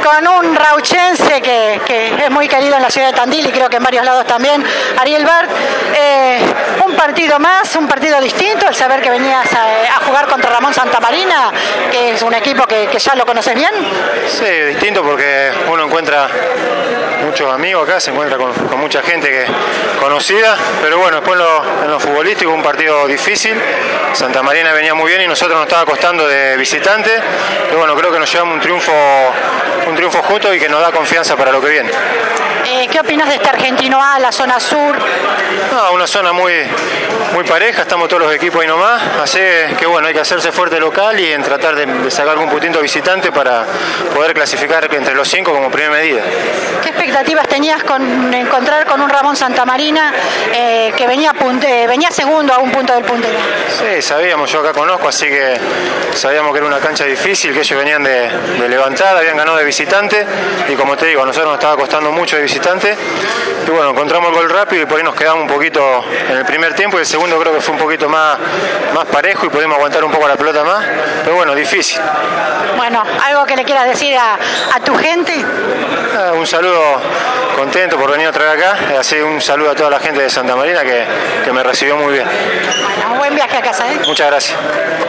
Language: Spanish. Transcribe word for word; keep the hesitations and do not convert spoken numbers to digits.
con un rauchense que, que es muy querido en la ciudad de Tandil y creo que en varios lados también, Ariel Bart. Eh, un partido más, un partido distinto, el saber que venías a, a jugar contra Ramón Santamarina, que es un equipo que, que ya lo conoces bien. Sí, distinto porque uno encuentra muchos amigos acá, se encuentra con, con mucha gente que conocida, pero bueno, después en lo, en lo futbolístico un partido difícil. Santamarina venía muy bien y nosotros nos estaba costando de visitante, pero bueno, creo que nos llevamos un triunfo, un triunfo justo y que nos da confianza para lo que viene. Eh, ¿Qué opinas de este Argentino A, la zona sur? No, una zona muy, muy pareja, estamos todos los equipos ahí nomás, así que bueno, hay que hacerse fuerte local y en tratar de, de sacar algún puntito visitante para poder clasificar entre los cinco como primera medida. ¿Qué expectativas tenías con encontrar con un Ramón Santamarina eh, que venía, punte, venía segundo a un punto del puntero? Sí, sabíamos, yo acá conozco, así que sabíamos que era una cancha difícil, que ellos venían de, de levantada, habían ganado de visitante y como te digo, a nosotros nos estaba costando mucho de visitante y bueno, encontramos el gol rápido y por ahí nos quedamos un poquito en el primer tiempo y el segundo creo que fue un poquito más, más parejo y pudimos aguantar un poco la pelota más, pero bueno, difícil. Bueno, ¿algo que le quieras decir a, a tu gente? Ah, un saludo, contento por venir otra vez acá, así un saludo a toda la gente de Santamarina que, que me recibió muy bien. Bueno, un buen viaje a casa, ¿eh? Muchas gracias.